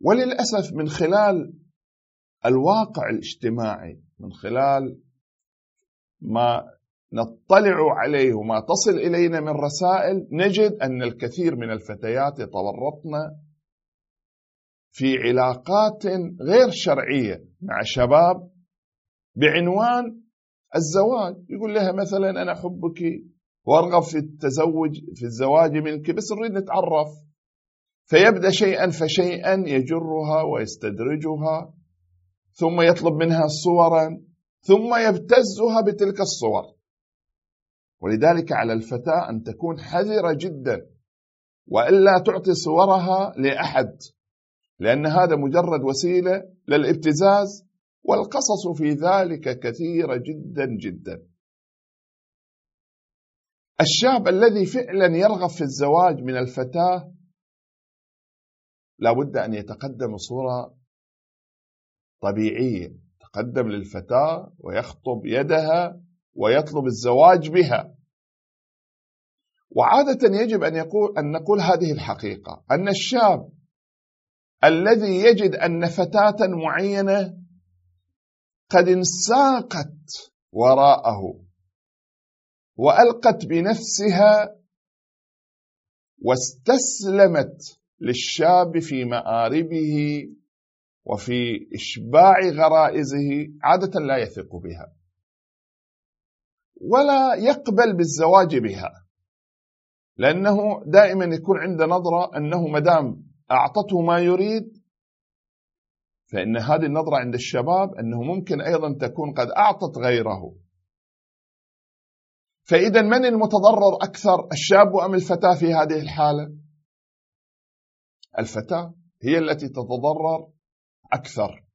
وللأسف من خلال الواقع الاجتماعي، من خلال ما نطلع عليه وما تصل إلينا من رسائل، نجد أن الكثير من الفتيات يتورطن في علاقات غير شرعية مع شباب بعنوان الزواج. يقول لها مثلا أنا أحبك وأرغب في الزواج منك، بس نريد نتعرف. فيبدأ شيئا فشيئا يجرها ويستدرجها، ثم يطلب منها صورا، ثم يبتزها بتلك الصور. ولذلك على الفتاة أن تكون حذرة جدا، وإلا تعطي صورها لأحد، لأن هذا مجرد وسيلة للابتزاز، والقصص في ذلك كثيرة جدا جدا. الشاب الذي فعلا يرغب في الزواج من الفتاة لا بد أن يتقدم صورة طبيعية، يتقدم للفتاة ويخطب يدها ويطلب الزواج بها. وعادة يجب أن نقول هذه الحقيقة، أن الشاب الذي يجد أن فتاة معينة قد انساقت وراءه وألقت بنفسها واستسلمت للشاب في مآربه وفي إشباع غرائزه، عادة لا يثق بها ولا يقبل بالزواج بها، لأنه دائما يكون عنده نظرة أنه مدام أعطته ما يريد، فإن هذه النظرة عند الشباب أنه ممكن أيضا تكون قد أعطت غيره. فإذا من المتضرر أكثر، الشاب أم الفتاة في هذه الحالة؟ الفتاة هي التي تتضرر أكثر،